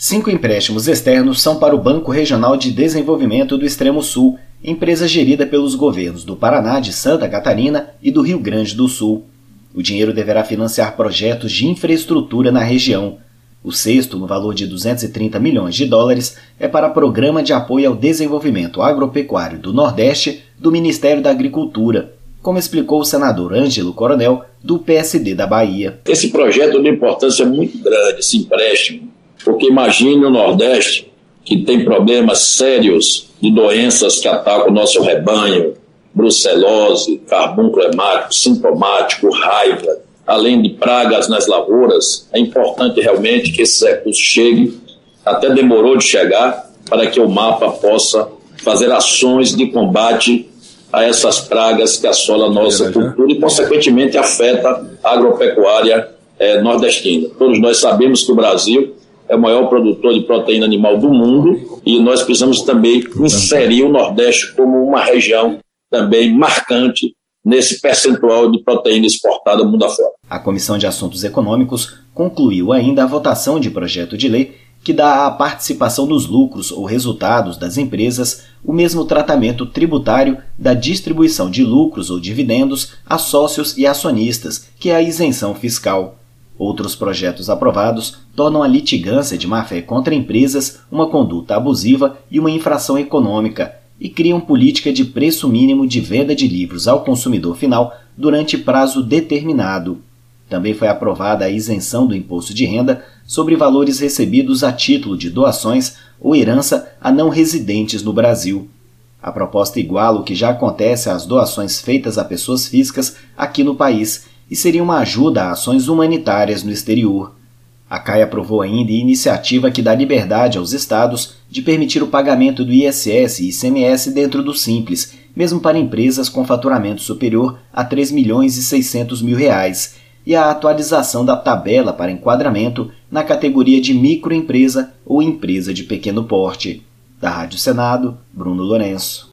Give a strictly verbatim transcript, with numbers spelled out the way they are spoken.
Cinco empréstimos externos são para o Banco Regional de Desenvolvimento do Extremo Sul, empresa gerida pelos governos do Paraná, de Santa Catarina e do Rio Grande do Sul. O dinheiro deverá financiar projetos de infraestrutura na região. O sexto, no valor de duzentos e trinta milhões de dólares, é para Programa de Apoio ao Desenvolvimento Agropecuário do Nordeste do Ministério da Agricultura, como explicou o senador Ângelo Coronel, do P S D da Bahia. Esse projeto é de importância muito grande, esse empréstimo, porque imagine o Nordeste, que tem problemas sérios de doenças que atacam o nosso rebanho, brucelose, carbúnculo hemático, sintomático, raiva, além de pragas nas lavouras. É importante realmente que esses recursos cheguem, até demorou de chegar, para que o MAPA possa fazer ações de combate a essas pragas que assolam a nossa cultura e, consequentemente, afeta a agropecuária eh, nordestina. Todos nós sabemos que o Brasil é o maior produtor de proteína animal do mundo e nós precisamos também inserir o Nordeste como uma região também marcante nesse percentual de proteína exportada mundo afora. A Comissão de Assuntos Econômicos concluiu ainda a votação de projeto de lei que dá à participação nos lucros ou resultados das empresas o mesmo tratamento tributário da distribuição de lucros ou dividendos a sócios e acionistas, que é a isenção fiscal. Outros projetos aprovados tornam a litigância de má-fé contra empresas uma conduta abusiva e uma infração econômica e criam política de preço mínimo de venda de livros ao consumidor final durante prazo determinado. Também foi aprovada a isenção do imposto de renda sobre valores recebidos a título de doações ou herança a não residentes no Brasil. A proposta iguala o que já acontece às doações feitas a pessoas físicas aqui no país e seria uma ajuda a ações humanitárias no exterior. A C A I aprovou ainda a iniciativa que dá liberdade aos estados de permitir o pagamento do I S S e I C M S dentro do Simples, mesmo para empresas com faturamento superior a três milhões e seiscentos mil reais, e a atualização da tabela para enquadramento na categoria de microempresa ou empresa de pequeno porte. Da Rádio Senado, Bruno Lourenço.